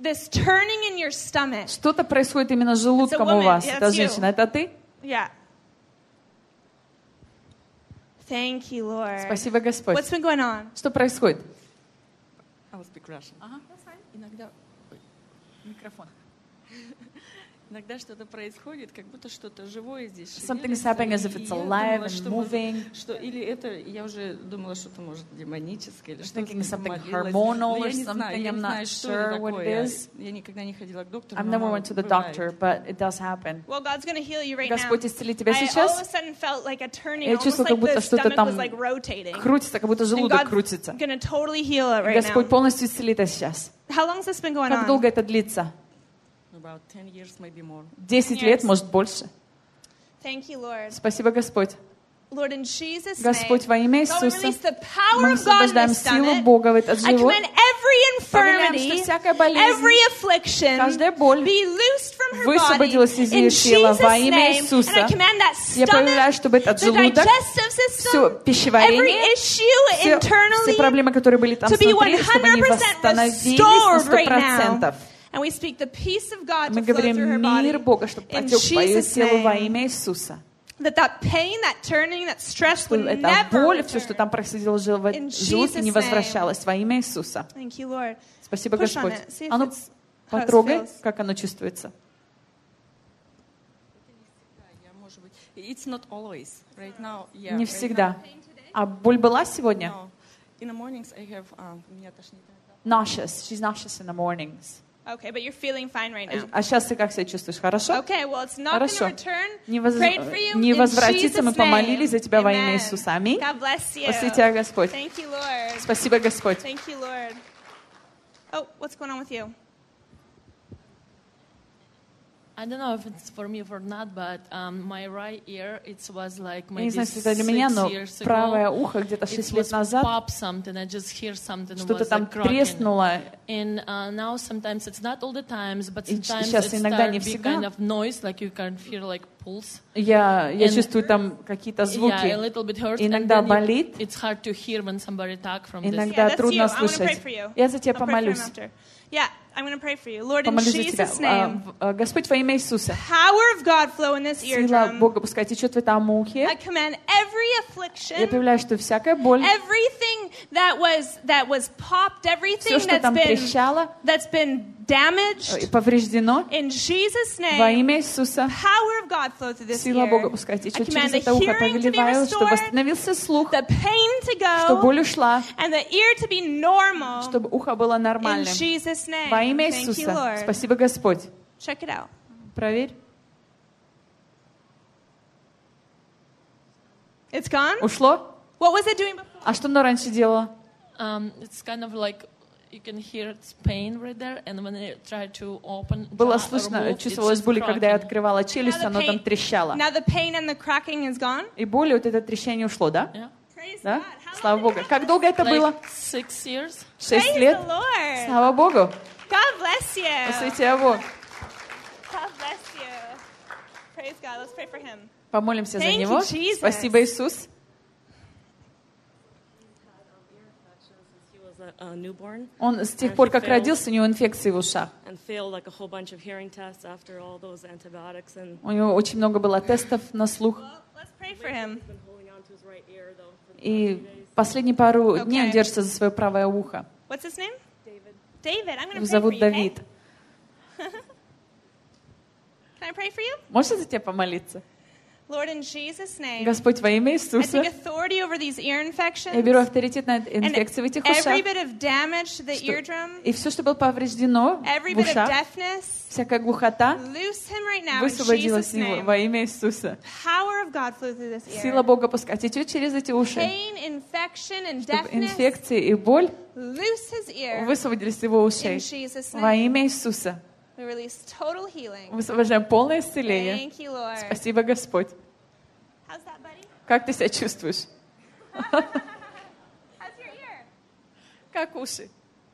this turning in your stomach. Что-то происходит именно с желудком у вас. That's Это женщина. Это ты? Yeah. Thank you, Lord. Спасибо, Господь. What's been going on? Что происходит? That's fine. Иногда... Микрофон. Иногда что-то происходит, как будто что-то живое здесь. Something is happening as if it's alive and moving. Что, или это, я уже думала, что это может демоническое, или что-то. Thinking something молилась. hormonal or Я не знаю, something. я I'm не знаю, not что sure это what такое. it is. Я никогда не ходила к доктору. I've never went to the doctor, but it does happen. Well, God's going to heal you right Господь now. исцелит тебя I all of a сейчас. sudden felt like a turning, Я almost чувствую, like как будто the что-то stomach там was like rotating. крутится, как будто And желудок God's крутится. going to totally heal it right Господь now. полностью исцелит это сейчас. How long has this been going Как on? долго это длится? About 10 years, maybe more. 10 лет, может, больше. Thank you, Lord. Спасибо, Господь. Lord, in Jesus' Господь, name, во имя God, we Иисуса, release the power мы of God in освобождаем this силу stomach. Бога в этот I живот. command every Повелеваем, infirmity, что всякая болезнь, every affliction каждая боль be loosed from her body высвободилась из in ее тела во Jesus' имя name. Иисуса. And I command that Я повелеваю, stomach, чтобы этот the желудок, digestive все system, every пищеварение, issue все internally проблемы, которые были там to be внутри, чтобы они 100% восстановились restored на right now. 100%. And we speak the peace of God Мы to flow говорим through her мир body Бога, чтобы in потек по ее Jesus' телу во name. имя Иисуса. That pain, that turning, that stress would Эта never боль, все, что return. там происходило в желудке, не Jesus' возвращалось во имя Иисуса. Thank you, Lord. Спасибо, Push on Господь. it. See if А ну, it's- how it потрогай, feels. как оно чувствуется. It's not always. Right now, yeah. Не right всегда. А боль была now, сегодня? no. In the mornings I have, меня тошнит. Nauseous. She's nauseous in the mornings. Okay, but you're feeling fine right now. А сейчас ты как себя чувствуешь? Хорошо? Okay, well, it's not going to Хорошо. return. Не Prayed for you не in возвратиться, мы Jesus' помолились за name. тебя во имя Amen. Иисуса. Аминь. God bless you. Спаси тебя, Господь. Thank you, Lord. Спасибо, Господь. Thank you, Lord. Oh, what's going on with you? I don't know if it's for me or not, but my right ear, it was like Я не maybe знаю, если это 6 для меня, но years правое ago. ухо где-то It 6 лет was назад pop something. I just hear something что-то was там like cracking. треснуло. And now sometimes it's not all the times, but И sometimes сейчас it иногда не starts be всегда. kind of noise, like you can hear like pulse. Я And- чувствую там какие-то Yeah, a звуки. little bit hurts. Иногда and then болит. it's hard to hear when somebody talk from this. Иногда that's трудно you. I wanna pray слышать. for you. Я за тебя I'll pray for him помолюсь. after. Yeah, I'm going to pray for you. Lord, in Помолюсь за тебя. Jesus' name, Господь, во имя Иисуса. power of God flow in this Сила eardrum. Бога пускай течет в этом ухе. I command every Я affliction, объявляю, что всякая боль, everything that was popped, everything все, что там трещало, that's been damaged, повреждено, in Jesus' во name, имя Иисуса. power of God flow through this Сила Бога ear. пускай I течет command через the это ухо. hearing to be Повелеваю, что restored, восстановился слух, the pain to что go, боль ушла, and the ear to be normal. чтобы ухо было In нормальным. Jesus' name. Во имя Thank you, Иисуса. Lord. Спасибо, Господь. Check it out. Проверь. It's gone? Ушло? What was it doing before? А что оно раньше делало? It's kind of like you can hear its pain right there, and when I try to open, Было or слышно, move, чувствовалось it's боль, когда я cracking. открывала челюсть, Now the оно там pain- трещало. Now the pain and the cracking is gone? И боль, вот это трещание ушло, да? Yeah. Praise Да? God. How Слава long Богу. did it Как долго это было? Like 6 years. 6 Praise лет? the Lord. Слава Богу. God bless you. Спаси тебя, Бог. God bless you. Praise God. Let's pray for him. Помолимся за Thank you, него. Jesus. Спасибо, Иисус. He was a newborn Он с тех пор, как родился, у него инфекции в ушах. and failed like a whole bunch of hearing tests after all those antibiotics, and У него очень много было тестов на слух. Well, let's pray for him. been holding on to his right ear though for the И past few days. последние пару Okay. дней он держится за свое правое ухо. What's his name? David. David. I'm going to Его pray for зовут you. Okay? Давид. Can I pray for you? Можно за тебя помолиться? Lord, in Jesus' name, Господь, во имя I Иисуса, take authority over these ear infections я беру авторитет над and инфекцией в этих every ушах. bit of damage to the eardrum, И все, что было повреждено every в bit of ушах, deafness, всякая глухота, loose him right now in высвободилась Jesus' с него name. во имя Иисуса. Power of God flew through this Сила ear. Бога пускай течет через эти уши, Pain, infection, and чтобы deafness, инфекции и боль loose his ear высвободились из его in ушей. Jesus' Во name. имя Иисуса. We release total healing. Высвобождаем полное исцеление. Thank you, Lord. Спасибо, Господь. How's that, buddy? Как ты себя чувствуешь? How's your ear? Как уши?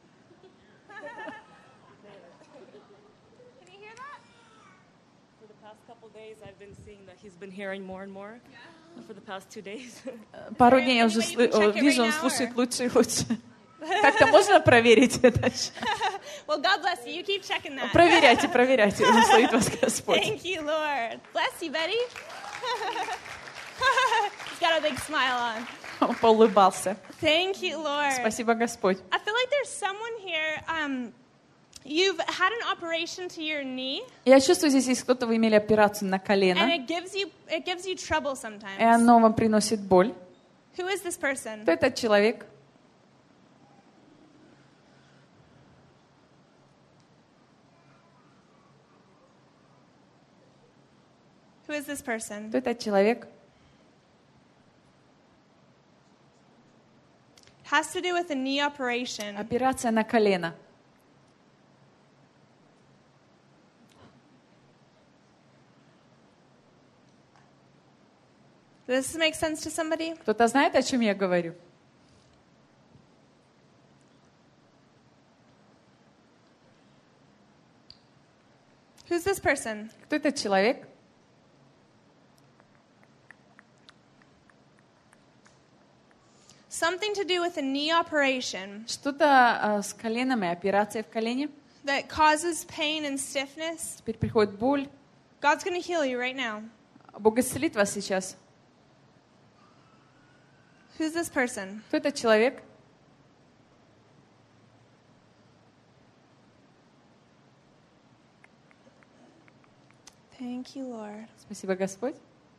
Can you hear that? For the past couple days, I've been seeing that he's been hearing more and more. And for the past 2 days, Пару дней я уже Anyway, you can check it вижу, right он now, слушает or- лучше и лучше. Как-то можно проверить это? Well, God bless you. You keep checking that. Проверяйте, проверяйте. Благословит вас Господь. Thank you, Lord. Bless you, Betty. He's got a big smile on. Он поулыбался. Thank you, Lord. Спасибо, Господь. I feel like there's someone here. You've had an operation to your knee, Я чувствую, здесь есть кто-то, вы имели операцию на and колено, it gives you trouble и sometimes. оно вам приносит боль. Who is this person? Кто этот человек? Who is this person? Кто этот человек? Has to do with a knee operation. Операция на колено. Does this make sense to somebody? Кто-то знает, о чем я говорю? Who's this person? Кто этот человек? Something to do with a knee operation Что-то с коленом и операция в колене. that causes pain and stiffness. Теперь приходит боль. God's going to heal you right now. Бог исцелит вас сейчас. Who's this person? Кто этот человек? Thank you, Lord. Спасибо, Господь.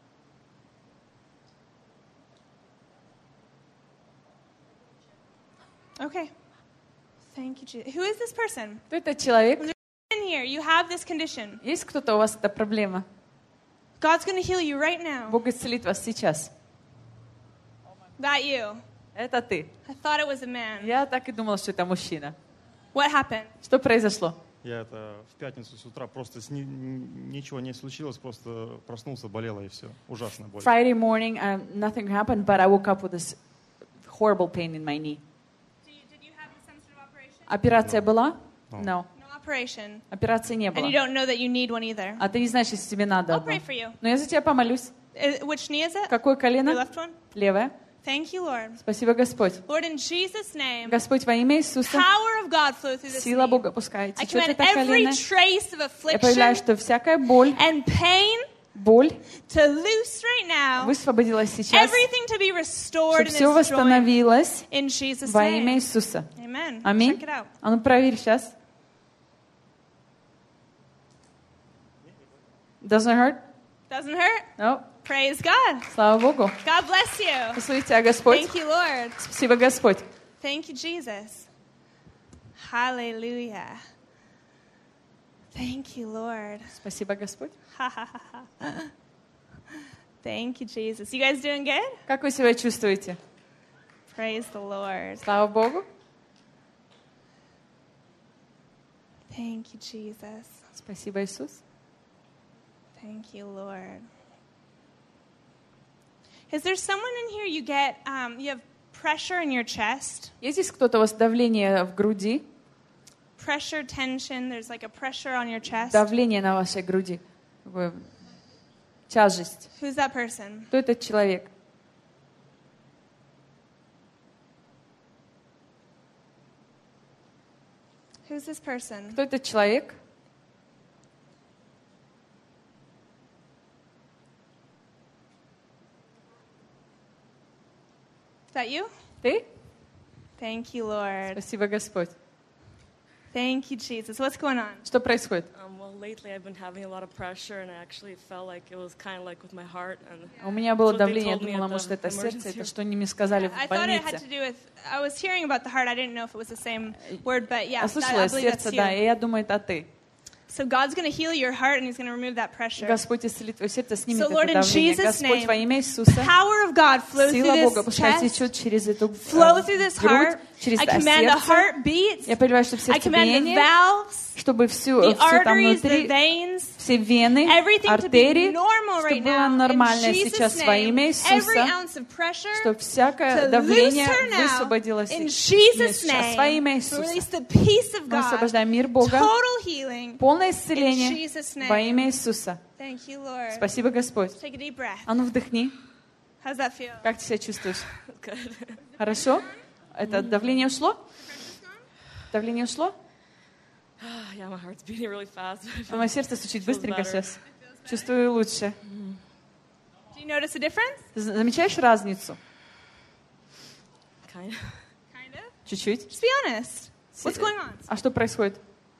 Okay. Thank you, Jesus. Who is this person? Кто этот человек? In here, you have this condition. Есть кто-то у вас эта проблема? God's going to heal you right now. Бог исцелит вас сейчас. That you. Это ты. I thought it was a man. Я так и думала, что это мужчина. What happened? Что произошло? Я это в пятницу с утра просто ничего не случилось, просто проснулся, болело и все. Ужасная боль. Friday morning, nothing happened, but I woke up with this horrible pain in my knee. Did you have a sensitive operation? Операция была? No. No. No operation. Операции не And you было. don't know that you need one either. А ты не знаешь, если тебе надо I'll одно. pray for you. Но я за тебя помолюсь. Which knee is it? Какое Your колено? left one? Левое. Thank you, Lord. Спасибо, Господь. Lord, in Jesus' name, Господь, во имя Иисуса, power of God flow through this сила knee. Бога пускай I течет command это every колено. trace of Я повелеваю, affliction что всякая боль, and pain боль to loose right now. высвободилась сейчас, Everything to be restored чтобы in все its joint. восстановилось In Jesus' во имя name. Иисуса. Amen. Аминь. Check it out. А ну проверь сейчас. Doesn't hurt? Doesn't hurt? No. Praise God. Слава Богу. God bless you. Благослови тебя, Господь. Thank you, Lord. Спасибо, Господь. Thank you, Jesus. Hallelujah. Thank you, Lord. Спасибо, Господь. Thank you, Jesus. You guys doing good? Как вы себя чувствуете? Praise the Lord. Слава Богу. Thank you, Jesus. Спасибо, Иисус. Thank you, Lord. Is there someone in here you get, you have pressure in your chest? Есть здесь кто-то, у вас давление в груди? Pressure, tension, there's like a pressure on your chest. Давление на вашей груди. Такое тяжесть. Who's that person? Кто этот человек? Who's this person? Кто этот человек? Is that you? Ты? Thank you, Lord. Спасибо, Господь. Thank you, Jesus. What's going on? Что происходит? Well, lately I've been having a lot of pressure, and I actually felt like it was kind of like with my heart. And У меня было That's what they давление, я told me думала, at the может, это сердце, emergency это что они мне сказали I в thought it had больнице. to do with, I was hearing about the heart. I didn't know if it was the same word, but yeah, Я слышала I believe that's сердце, да, и you. я думаю, это ты. So God's going to heal your heart and He's going to remove that pressure. Господь исцелит твое сердце, снимет So, Lord, это in давление. Jesus' Господь, name, во имя Иисуса, Power of God flow сила through Бога this пускай chest, течет через эту flow through this грудь, heart. через I command the сердце. heartbeats. Я повелеваю, чтобы I command the сердцебиение, valves, чтобы все the там arteries, the внутри, veins, все вены, everything to be артерии, normal right чтобы было now. In нормально Jesus' сейчас во name, имя every Иисуса, ounce of pressure чтобы всякое to давление loose her now. высвободилось In Jesus' сейчас во имя name, we Иисуса. release the peace of Мы God, освобождаем мир Бога, total healing. полное In исцеление Jesus' во name. имя Иисуса. Thank you, Lord. Спасибо, Господь. Take a deep breath. А ну вдохни. How's that feel? Как ты себя чувствуешь? good. Хорошо? Это давление ушло? Давление ушло? Yeah, my heart's beating really fast. Мое сердце стучит Feels быстренько better. сейчас. Чувствую лучше. Do you notice a difference? Ты замечаешь разницу? Kind of. Kind of. Чуть-чуть. Just be honest. What's going on? А что происходит?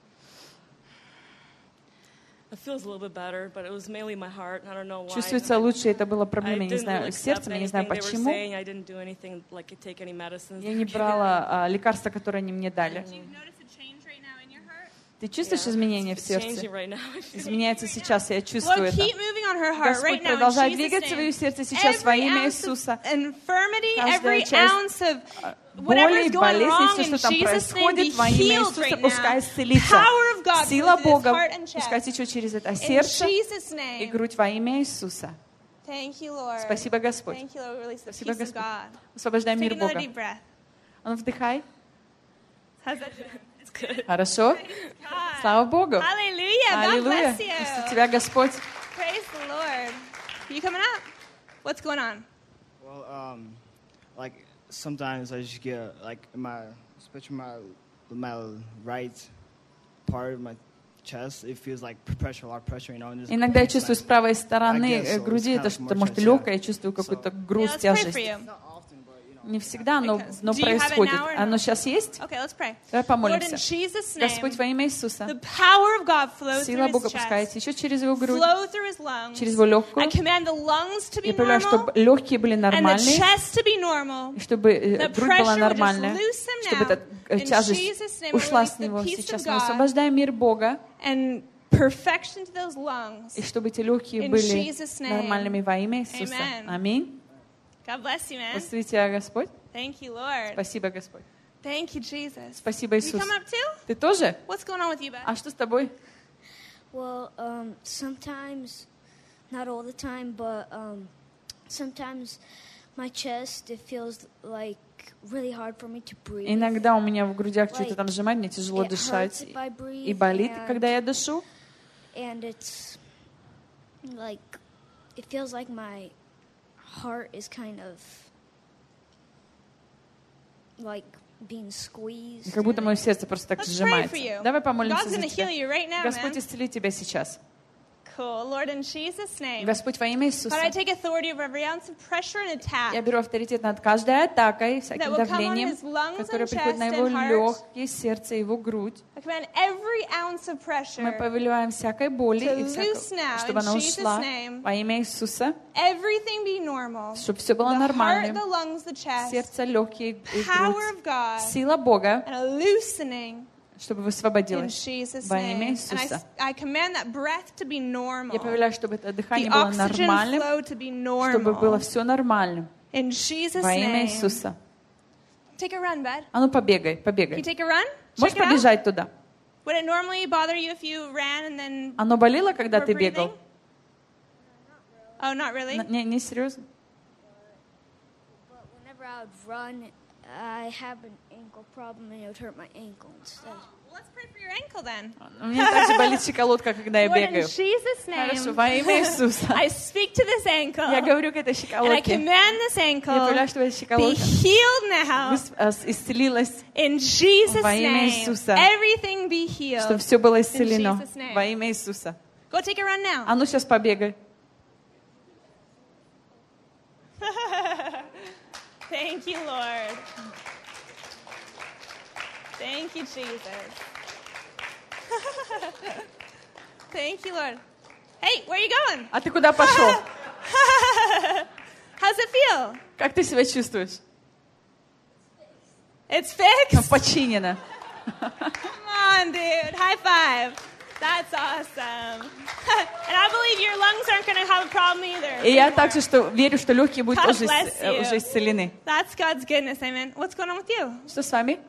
It feels a little bit better, but it was mainly my heart. I don't know why. Чувствуется лучше, это была I проблема, я не didn't знаю, really с accept сердцем, я не знаю anything they were почему. saying. I didn't do anything, like take any medicines. Я не брала лекарства, которые они мне дали. Do you notice a change right now in your heart? Ты чувствуешь изменения в It's сердце? changing right now. I feel Изменяется сейчас, я чувствую Lord, это. keep moving on her heart right Господь, now in продолжай Jesus' двигать свое name. сердце сейчас во Every имя ounce of Иисуса. infirmity, Каждая every часть, ounce of Боли, whatever's going болезни, wrong все, in что там Jesus' name, be происходит, во имя healed Иисуса, right пускай now. исцелится. Power of God Сила flows through this Бога heart and пускай chest. течет через это In сердце Jesus' и name. грудь во имя Иисуса. Thank you, Lord. Спасибо, Господь. Thank you, Lord. We release the Спасибо, peace of Господь. God. Освобождай Take мир another Бога. deep breath. А ну, вдыхай. How's that doing? it's good. Хорошо. God. Слава Богу. Hallelujah. God Аллилуйя. bless you. Пусть тебя Господь. Praise the Lord. You coming up? What's going on? Well, like sometimes I just get like especially my right part of my chest, it feels like pressure, a lot of pressure, you know. And Иногда я чувствую с правой стороны I guess so. груди, It's это kind of что-то, more может, chest, легкое, yeah. я чувствую какую-то Yeah, груз, let's pray for тяжесть. you. not often, but you know. Не всегда, но Do you have it происходит. now or Оно no? сейчас есть? Okay, let's pray. Давай Lord, in помолимся. Jesus' Господь, name, во имя Иисуса, the power of God flows сила through Бога his пускай chest, течет через его грудь, flow through his lungs. через его легкую. I command the lungs to be Я повелеваю, normal чтобы легкие были and the нормальные, chest to be normal. и чтобы The грудь была pressure would just нормальная, loose him чтобы now. эта In тяжесть Jesus' name, we ушла release с the него. peace Сейчас of мы God освобождаем мир Бога, and perfection to those lungs. и чтобы эти легкие In были Jesus' name. нормальными во имя Иисуса. Amen. Аминь. God bless you, man. Благослови тебя, Господь. Thank you, Lord. Спасибо, Господь. Thank you, Jesus. Спасибо, You Иисус. come up too? Ты тоже? What's going on with you, bud? А что с тобой? Well, sometimes, not all the time, but sometimes my chest, it feels like really hard for me to breathe. Иногда у меня в грудях что-то там сжимает, мне тяжело It дышать. hurts if I breathe, И болит, and- когда я дышу. And it's like, it feels like my heart is kind of like being squeezed. Как будто мое сердце просто так Let's pray сжимается. for you. Давай помолимся God's за going to heal тебя. you right now, Господь man. исцелит тебя сейчас. Cool. Lord, in Jesus' name. Господь, во имя Иисуса, God, I take authority over every ounce of pressure and я attack беру авторитет над каждой атакой, that всяким will come on давлением, his lungs которое and приходит на chest его and heart. легкие, сердце, его грудь. I command every ounce of Мы pressure, повелеваем всякой боли, to и loose now чтобы in она Jesus' ушла name. во имя Иисуса, everything be normal. чтобы все было The heart, нормальным. the lungs, the chest. Сердце, легкие и Power грудь. of God Сила Бога, and a loosening чтобы in высвободилась Jesus' во имя name. And Иисуса. I command that breath to be normal. Я повелеваю, чтобы это The дыхание было oxygen нормальным, flow to be чтобы было normal. все нормальным In Jesus' во имя name. Иисуса. Take a run, bud. А ну побегай, Can you побегай. take a run? Можешь Check it out. побежать туда? Would it normally bother you if you ran and then Оно болело, когда were ты breathing? бегал? Oh, not really? Не серьезно? But whenever I would run, I have an ankle problem and it would hurt my ankle instead. Well, let's pray for your ankle then. У меня также болит щиколотка, когда я Lord, in бегаю. Jesus' Хорошо, name, во имя Иисуса. I speak to this ankle Я говорю к этой and I щиколотке. command this Я ankle повелеваю, чтобы эта be щиколотка healed now. исцелилась, In Jesus' Во имя name, Иисуса. everything be чтобы healed. все было исцелено Jesus' name. во имя Иисуса. Go take a run now. А ну сейчас побегай. Thank you, Lord. Thank you, Jesus. Thank you, Lord. Hey, where are you going? А ты куда пошел? How's it feel? Как ты себя чувствуешь? It's fixed? Починено. Come on, dude. High five. That's awesome. And I believe your lungs aren't going to have a problem either. И я также верю, что легкие будут God уже bless you. уже исцелены. That's God's goodness, amen. What's going on with you? Что с вами?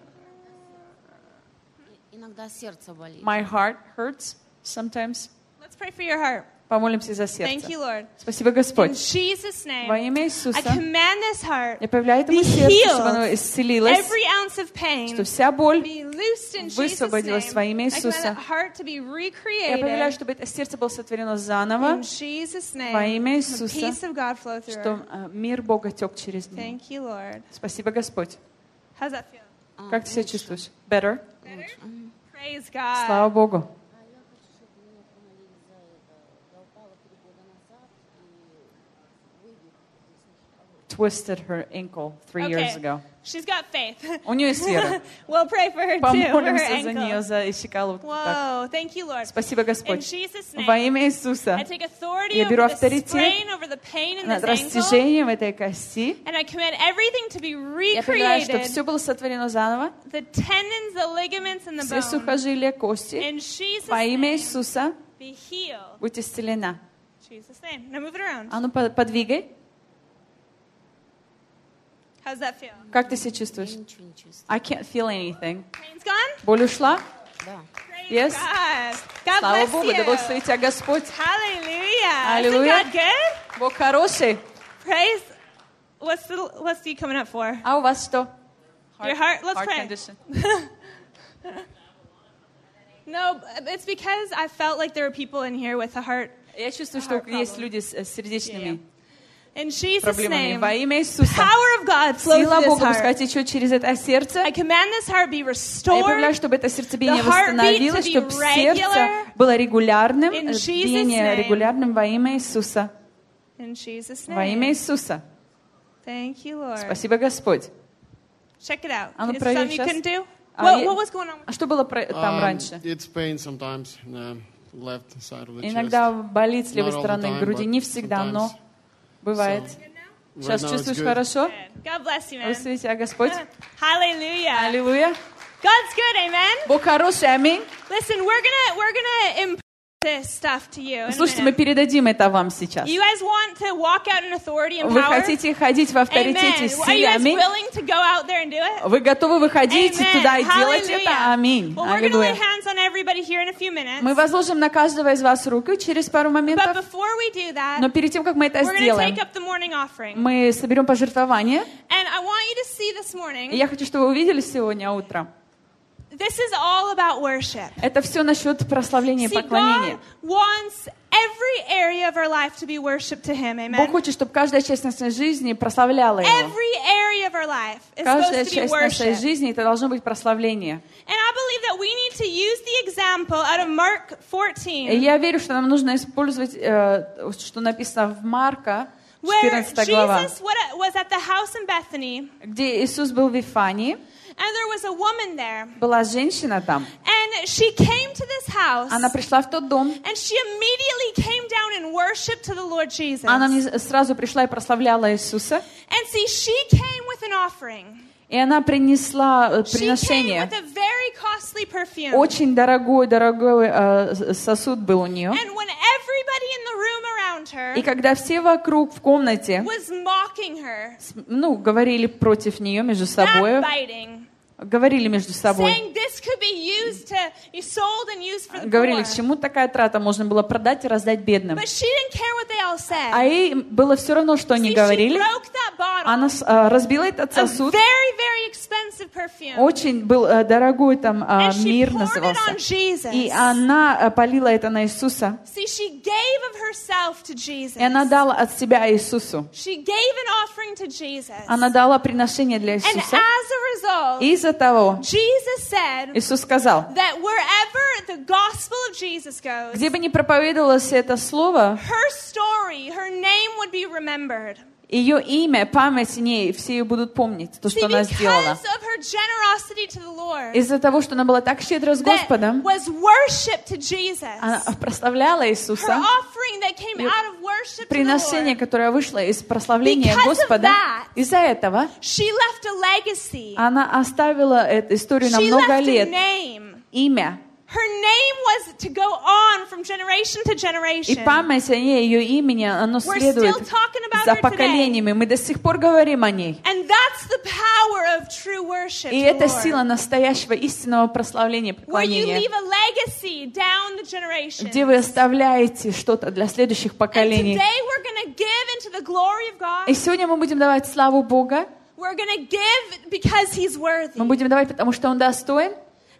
Иногда сердце болит. My heart hurts sometimes. Let's pray for your heart. Помолимся за Thank сердце. you, Lord. Спасибо, In Господь. Jesus' Во name, имя I Иисуса command this heart, я повелеваю этому be сердцу, чтобы оно healed. исцелилось, Every ounce of pain что вся боль, be loosed in Jesus' высвободилась во имя name. I command Иисуса. that heart to be я повелеваю, recreated. чтобы это сердце было сотворено заново, In Jesus' во name, имя the Иисуса, peace of God flow through что her. мир Бога тек через него. Thank you, Lord. Спасибо, Господь. How's that feel? Как ты себя чувствуешь? Better? Better? Praise God. Слава Богу. Twisted her ankle 3 years ago. She's got faith. У нее есть вера. We'll pray for her too, for her Помолимся за нее, ankle. за щиколотку. Whoa, thank you, Lord. Спасибо, In Господь. Jesus' Во name, имя Иисуса I take authority я беру over the авторитет sprain, over the pain in над this ankle, растяжением этой кости. and I command everything to be Я повелеваю, чтобы recreated, все было сотворено заново. the tendons, the ligaments, and the Все bone. сухожилия, кости. In Jesus' Во имя name, Иисуса be healed. будь исцелена. In Jesus' name. Now move it around. А ну, подвигай. How's that feel? Как ты себя чувствуешь? I can't feel anything. Pain's gone? Боль ушла? Praise Yes. God. God Слава bless Богу, да you. благословит тебя Господь. Hallelujah. Аллилуйя. Isn't God good? Бог хороший. Praise. What's he coming up for? А у вас что? Your heart? Let's Heart pray. condition. No, it's because I felt like there were people in here with a heart. Я чувствую, что есть люди с сердечными In Jesus' проблемами. name, Во имя Иисуса. power of God flows Сила through this Бога heart. пускай течет через это сердце. I command this heart be Я restored. повелеваю, чтобы это сердцебиение The heartbeat восстановилось, to be чтобы сердце regular. было регулярным, In Jesus' биение name. регулярным во имя Иисуса. In Jesus' Во имя name. Иисуса. Thank you, Lord. Спасибо, Господь. Check it out. А ну, Is проверь something you сейчас. couldn't do? А What was going on? А что было там раньше? It's pain sometimes in the left side of the Иногда chest. болит с левой Not all the стороны time, груди. but Не всегда, но sometimes. бывает. Right Сейчас now it's чувствуешь good. хорошо? Good. God bless you, man. Благослови тебя Господь. Hallelujah. Аллилуйя. God's good, amen. Бог хороший, аминь. Listen, we're gonna impart this stuff to you. In a Слушайте, мы minute. передадим это вам сейчас. You guys want to walk out in authority and Вы power? хотите ходить в авторитете и Amen. Are you силе, guys аминь. willing to go out there and do it? Вы готовы выходить Amen. туда и делать Hallelujah. это? Аминь. Well, we're going to lay Аллилуйя. hands on everybody here in a few minutes. Мы возложим на каждого из вас руку через пару But моментов. before we do that, Но перед тем, как мы это we're going to сделаем, take up the morning offering. мы соберем пожертвование. And I want you to see this И morning, я хочу, чтобы вы увидели сегодня утром. this is all about worship. Это все насчет прославления и See, поклонения. God wants every area of our life to be worship to Him. Бог Amen. хочет, чтобы каждая часть нашей жизни прославляла Его. Every area of our life is Каждая supposed to be часть нашей worship. жизни это должно быть прославление. And I believe that we need to use the example out of Mark И 14, я верю, что нам нужно использовать, что написано в Марка, where 14 глава, Jesus was at the house in Bethany, где Иисус был в Вифании. and there was a woman there. Была женщина там. And she came to this house, Она пришла в тот дом. and she immediately came down and worshiped to the Lord Jesus. Она сразу пришла и прославляла Иисуса. And see, she came with an offering. И она принесла She came приношение. with a very costly perfume. Очень дорогой сосуд был у нее. And when everybody in the room around her И когда все вокруг в комнате, was mocking her, говорили против нее между собой, backbiting, говорили между собой, saying this could be used to be sold and used for the говорили, poor. к чему такая трата можно было продать и раздать бедным. But she didn't care what they all said. А ей было все равно, что они See, she говорили. broke that bottle. Она разбила этот A сосуд. very, very expensive perfume. Очень был дорогой, там And she мир poured it назывался. on Jesus. И она полила это на Иисуса. See, she gave of herself to Jesus. И она дала от себя Иисусу. She gave an offering to Jesus. Она дала приношение для And Иисуса. as a result, И из-за того Jesus said Иисус сказал, that wherever the gospel of Jesus goes, где бы ни проповедовалось это слово, her story, her name would be remembered. ее имя, память о ней, все ее будут помнить, то, See, что она сделала. because of her generosity to the Lord, Из-за того, что она была так щедра с that Господом, was worship to Jesus. она прославляла Her Иисуса. offering that came Ее out of worship to the Приношение, Lord. которое вышло из прославления Because of Господа, that, из-за этого She left a legacy. она оставила эту историю на She много left a лет. name. Имя. Her name was to go on from generation to И generation. память о ней, ее имени, оно We're следует still talking about за her today. поколениями. Мы до сих пор говорим о ней. And that's the power of true worship. И to the это Lord. сила настоящего истинного прославления, Where you поклонения, leave a legacy down the generation. где вы оставляете что-то для следующих And поколений. today we're going to give into the glory of God. И сегодня мы будем давать славу Бога. We're going to give because He's worthy. Мы будем давать, потому что Он достоин.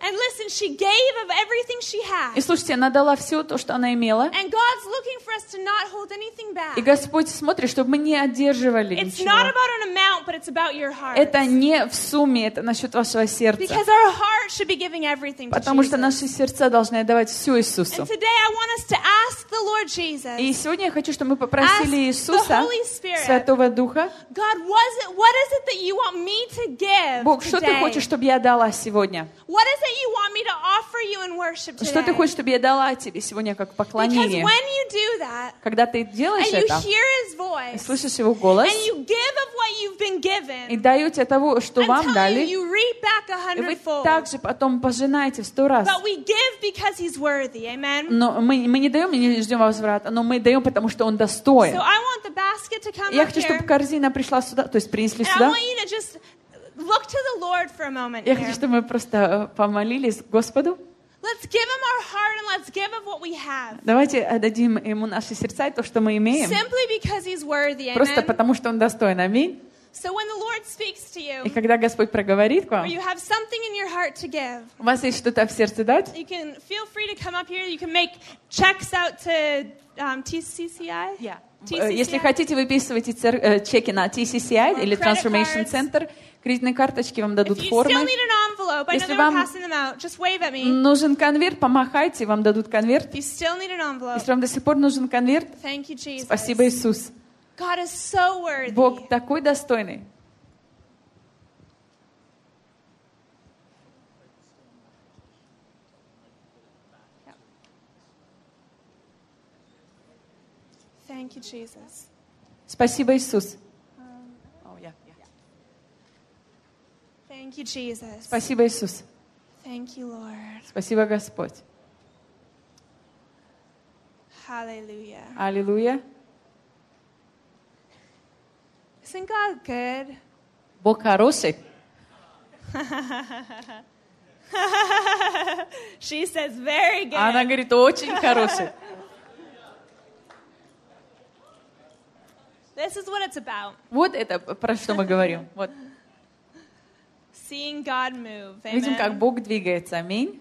And listen, she gave of everything she had. И слушайте, она дала все то, что она имела. And God's looking for us to not hold anything back. И Господь смотрит, чтобы мы не одерживали It's ничего. not about an amount, but it's about your heart. Это не в сумме, это насчет вашего сердца. Because our heart should be giving everything to Потому что Jesus. наши сердца должны отдавать все Иисусу. And today I want us to ask the Lord Jesus, И сегодня я хочу, чтобы мы попросили Ask Иисуса, the Holy Spirit, Святого Духа, God, what is it that you want me to give Бог, что ты today? хочешь, чтобы я дала сегодня? What is it you want me to offer you in worship today? Что ты хочешь, чтобы я дала тебе сегодня как Because поклонение? when you do that, Когда ты делаешь and you это, hear His и voice, слышишь Его голос, and you give of what you've been и given, даете того, что I'm вам telling дали, you, you reap back и вы 100-fold. также потом пожинаете в 100 раз. But we give because He's worthy, amen? Но мы не даем и не ждем возврата, но мы даем, потому что Он достоин. So I want the basket to come Я up хочу, чтобы here, корзина пришла сюда, то есть принесли and I сюда. want you to just look to the Lord for a moment Я here. хочу, чтобы мы просто помолились Господу. Let's give Him our heart and let's give of what we have. Давайте отдадим Ему наши сердца и то, что мы имеем. Simply because He's worthy, Просто amen? потому, что Он достоин. Аминь. So when the Lord speaks to И you, когда Господь проговорит к or вам, you have something in your heart to give, у вас есть что-то в сердце дать, you can feel free to come up here. You can make checks out to TCCI. если хотите, выписывайте чеки на TCCI или credit Transformation cards. Center. Кредитные карточки вам дадут If you still формы. need an envelope, I know Если they're вам passing them out. Just wave at me. нужен конверт, помахайте, вам дадут конверт. If you still need an envelope, Если вам до сих пор нужен конверт, thank you, Jesus. спасибо, Иисус. God is so worthy. Бог такой достойный. Thank you, Jesus. Спасибо, Иисус. Thank you, Jesus. Спасибо, Иисус. Thank you, Lord. Спасибо, Господь. Hallelujah. Аллилуйя. Isn't God good? Бог хороший. She says very good. Она говорит, очень хороший. This is what it's about. Вот это, про что мы говорим. Вот. Seeing God move. Видим, как Amen. Бог двигается. Аминь.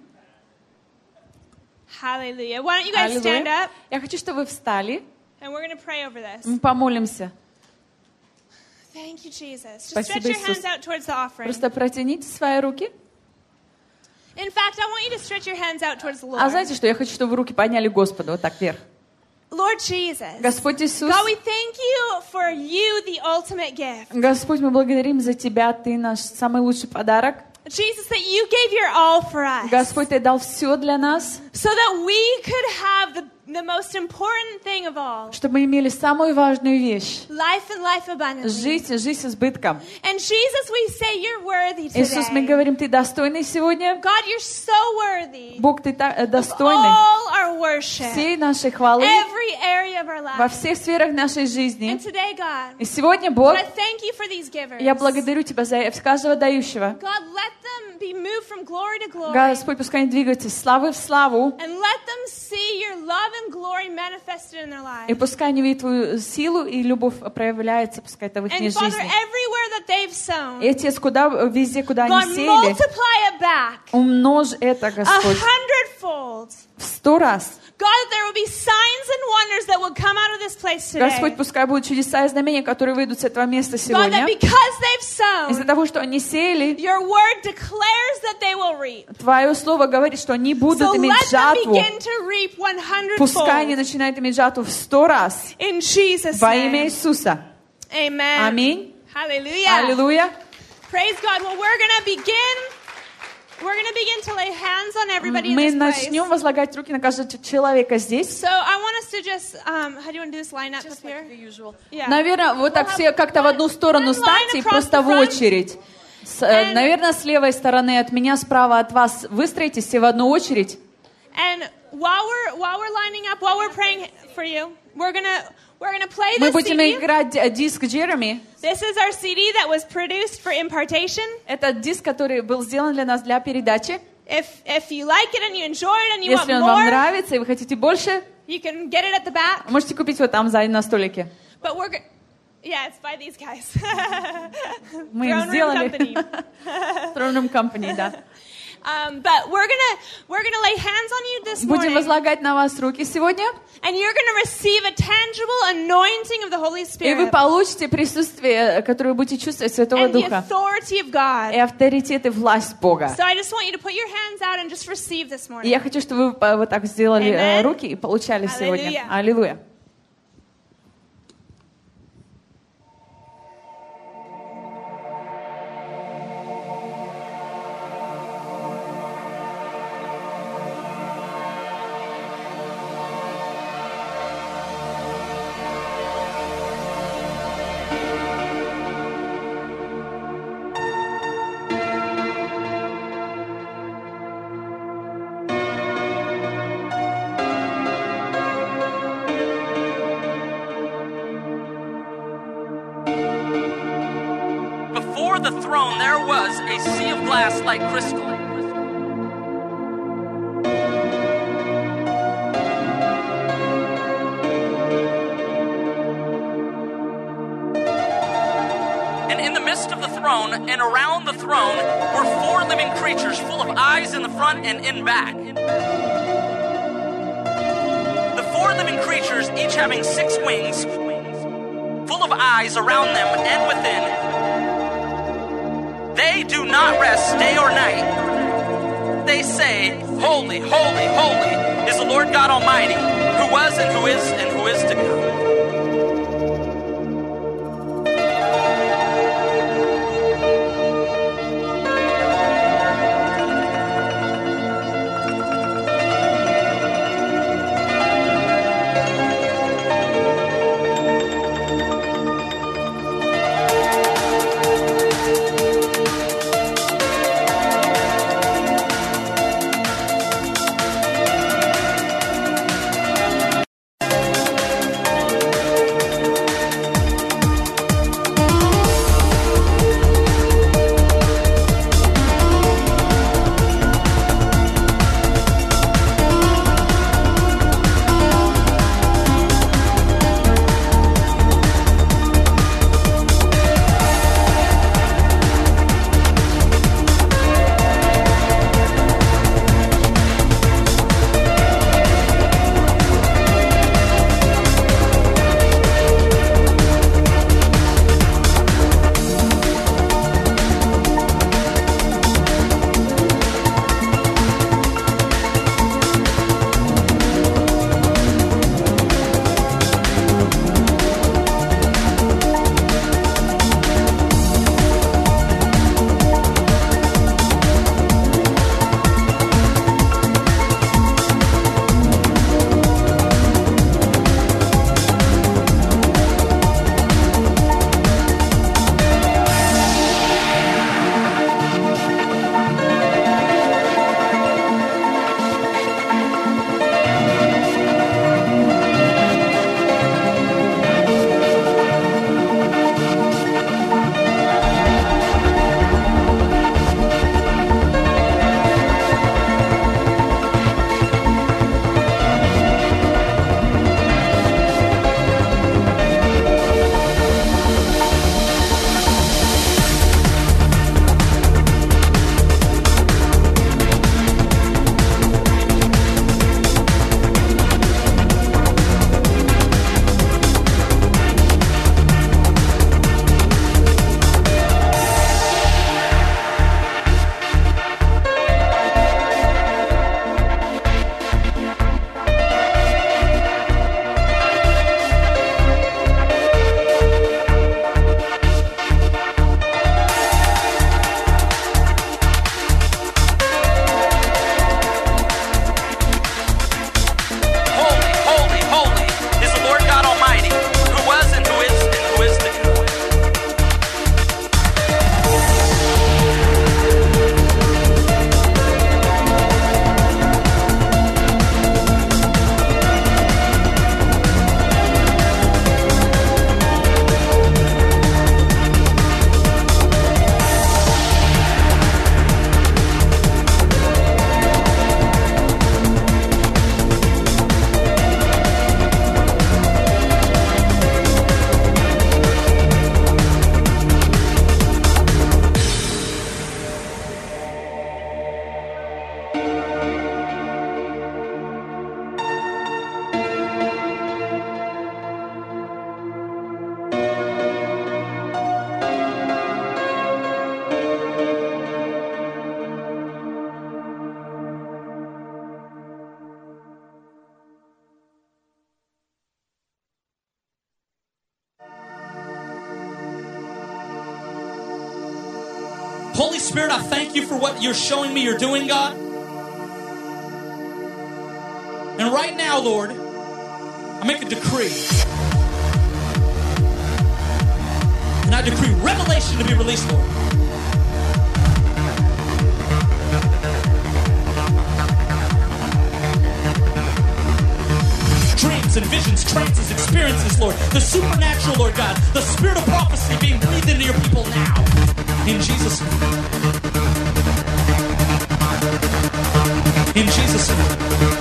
Hallelujah. Why don't you guys stand Аллилуйя. up Я хочу, чтобы вы встали. and we're going to pray over this. Мы помолимся. Thank you, Jesus. Just Спасибо, stretch your Иисус. hands out towards the offering. Просто протяните свои руки. In fact, I want you to stretch your hands out towards the Lord. А знаете что? Я хочу, чтобы вы руки подняли Господу. Вот так вверх. Lord Jesus. Господь Иисус. God, we thank you for you, the ultimate gift. Господь, мы благодарим за Тебя. Ты наш самый лучший подарок. Jesus, that you gave your all for us. Господь, Ты дал все для нас, So that we could have the most important thing of all. чтобы мы имели самую важную вещь. Life and life abundantly. Жизнь с избытком. And Jesus, we say you're worthy today. Иисус, мы говорим, Ты достойный сегодня. God, you're so worthy. Бог, Ты Of достойный all our worship. всей нашей хвалы Every area of our во life. всех сферах нашей жизни. And today, God, И сегодня, Бог, Lord, I thank you for these givers. я благодарю Тебя за каждого дающего. God, let them be moved from glory to glory. Господь, пускай они двигаются из славы в славу. And let them see your love and glory manifested in their И lives. пускай они видят Твою силу и любовь проявляется, пускай это в их And Father, жизни. everywhere that they've sown, И Отец, везде, куда God, они сели, multiply it back умножь это, Господь, 100-fold. в 100 раз. God, that there will be signs and wonders that will come out of this place today. Господь, пускай будут чудеса и знамения, которые выйдут с этого места God, that сегодня. because they've Из-за sown, того, что они сеяли, your word declares that they will reap. Твое Слово говорит, что они будут So иметь let them жатву. begin to reap 100-fold. Пускай они начинают иметь жатву в 100 раз. In Jesus' Во имя name. Иисуса. Amen. Аминь. Hallelujah. Аллилуйя. Praise God. Well, we're going to begin to lay hands on everybody in Мы this place. начнем возлагать руки на каждого человека здесь. So I want us to just, how do you want to do this? Line up up here? Yeah. Наверное, вот так все как-то в одну сторону станьте, просто в очередь. Наверное, с левой стороны от меня, справа от вас выстроитесь все в одну очередь. And while we're lining up, while we're praying for you, we're gonna play Мы this будем CD. играть диск Джереми. This is our CD that was produced for impartation. Это диск, который был сделан для нас для передачи. If you like it and you enjoy it and you want Если он вам more, нравится и вы хотите больше, you can get it at the back. можете купить вот там сзади на столике. But yeah, it's by these guys. Мы их Throne Room сделали. Company. Throne Room Company, да. But we're gonna lay hands on you this Будем morning, возлагать на вас руки сегодня, and you're gonna receive a tangible anointing of the Holy и вы Spirit получите присутствие, которое будете чувствовать Святого and the Духа, authority of и God. авторитет, и власть Бога. So I just want you to put your hands out and just receive this И morning. я хочу, чтобы вы вот так сделали Amen. руки и получали сегодня. Аллилуйя. Аллилуйя. Before the throne, there was a sea of glass like crystal. And in the midst of the throne and around the throne were 4 living creatures full of eyes in the front and in back. The 4 living creatures, each having 6 wings, full of eyes around them and within. They do not rest day or night. They say, "Holy, holy, holy is the Lord God Almighty, who was and who is to come." Holy Spirit, I thank you for what you're showing me you're doing, God. And right now, Lord, I make a decree. And I decree revelation to be released, Lord. Dreams and visions, trances, experiences, Lord. The supernatural, Lord God. The spirit of prophecy being breathed into your people now. In Jesus' name. In Jesus' name.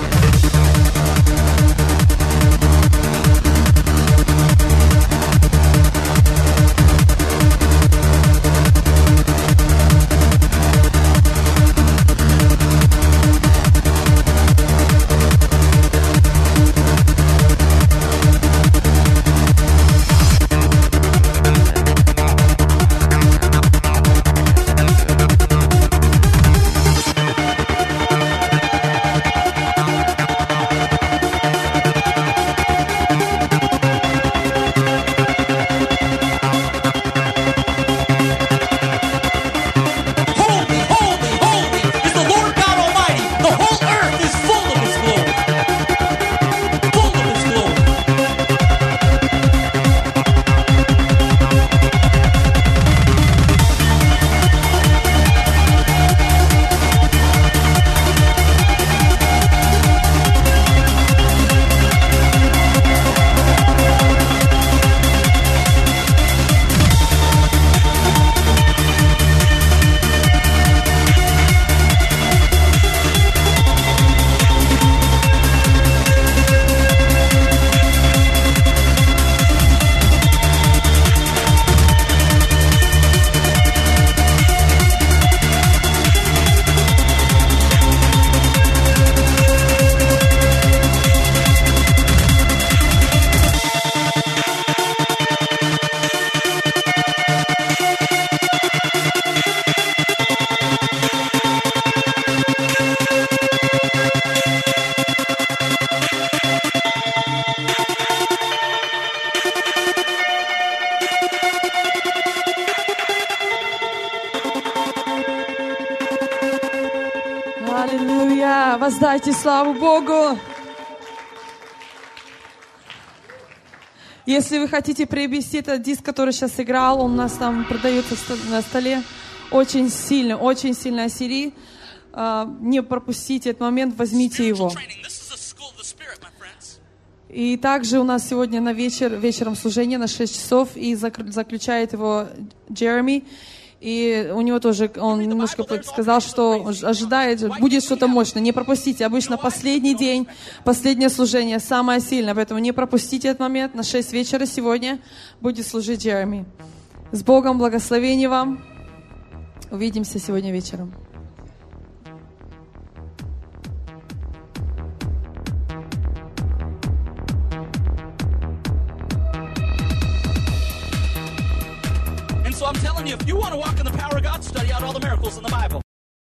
Аллилуйя! Воздайте славу Богу! Если вы хотите приобрести этот диск, который сейчас играл, он у нас там продается на столе. Очень сильно Асирий. Не пропустите этот момент, возьмите его. И также у нас сегодня вечером служение на 6 часов, и заключает его Джереми. И у него тоже, он немножко сказал, что ожидает, будет что-то мощное. Не пропустите. Обычно последний день, последнее служение самое сильное. Поэтому не пропустите этот момент. На 6 вечера сегодня будет служить Джереми. С Богом, благословения вам. Увидимся сегодня вечером. So I'm telling you, if you want to walk in the power of God, study out all the miracles in the Bible.